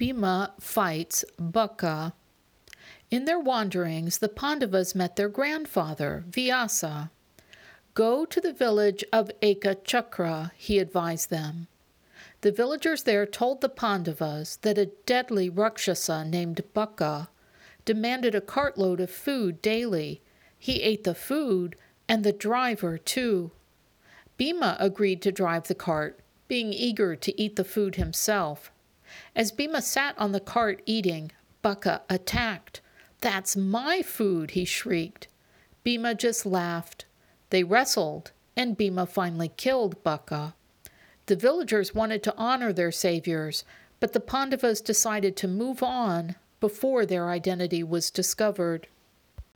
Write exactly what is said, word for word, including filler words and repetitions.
Bhima fights Baka. In their wanderings, the Pandavas met their grandfather, Vyasa. Go to the village of Ekachakra, he advised them. The villagers there told the Pandavas that a deadly Rakshasa named Baka demanded a cartload of food daily. He ate the food and the driver too. Bhima agreed to drive the cart, being eager to eat the food himself. As Bhima sat on the cart eating, Baka attacked. "That's my food," he shrieked. Bhima just laughed. They wrestled, and Bhima finally killed Baka. The villagers wanted to honor their saviors, but the Pandavas decided to move on before their identity was discovered.